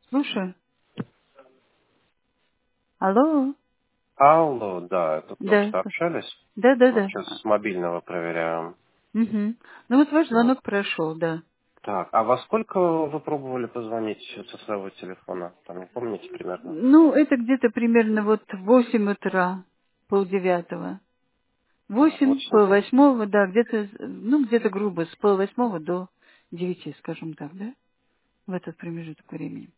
Слушаю. Алло. Алло, да, это только Да. что общались. Да, да, Мы да. сейчас с мобильного проверяем. Угу. Ну вот ваш Вот. звонок прошел, да. Так, а во сколько вы пробовали позвонить со своего телефона? Там не помните примерно? Ну, это где-то примерно вот в 8 утра, полдевятого. Так, 8, 8. полвосьмого, да, где-то, ну, где-то грубо, с полвосьмого до 9, скажем так, да, в этот промежуток времени.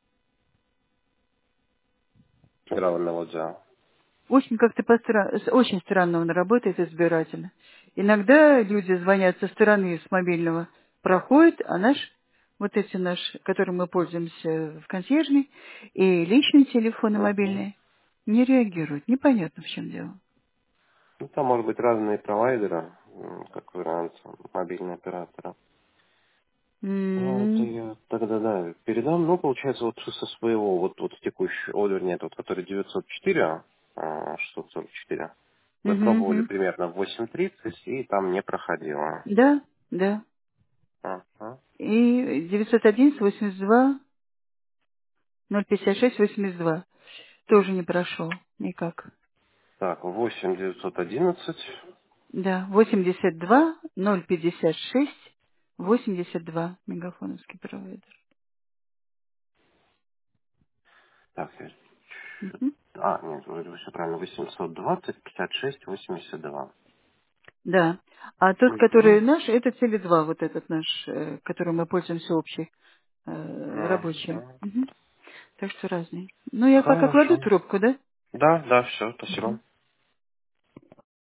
Играла мелодия. Очень как-то очень странно он работает избирательно. Иногда люди звонят со стороны с мобильного, проходит, а вот эти наши, которым мы пользуемся в консьержной, и личные телефоны Угу. мобильные, не реагируют. Непонятно, в чем дело. Ну, там может быть разные провайдеры, как вариант, мобильные операторы. Ну, это М, я тогда, да, передам. Ну, получается, вот со своего, вот текущий, вернее, тот, который 904, 644, вы мгм, пробовали мгм. примерно в 8:30 и там не проходило. Да, да. Ага. И 911 82 056 82 тоже не прошел никак. Так, 8:911. Да, 82 056 82 мегафоновский провайдер. Так, Мгм. нет, вроде бы все правильно. 820 56 82. Да. А тот, который Угу. наш, это Теле2, вот этот наш, которым мы пользуемся общий, рабочим. Угу. Мгм. Так что разные. Ну, я пока кладу Хорошо. трубку, да? Да, да, все, спасибо. Мгм.